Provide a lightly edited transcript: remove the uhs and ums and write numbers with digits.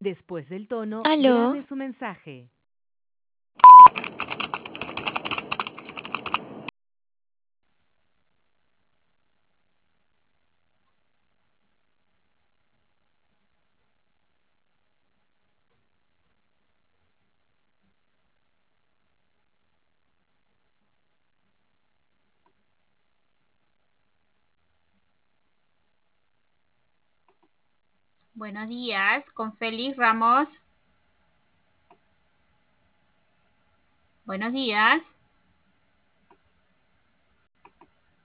Después del tono, Aló. grabe su mensaje. Buenos días, con Félix Ramos. Buenos días.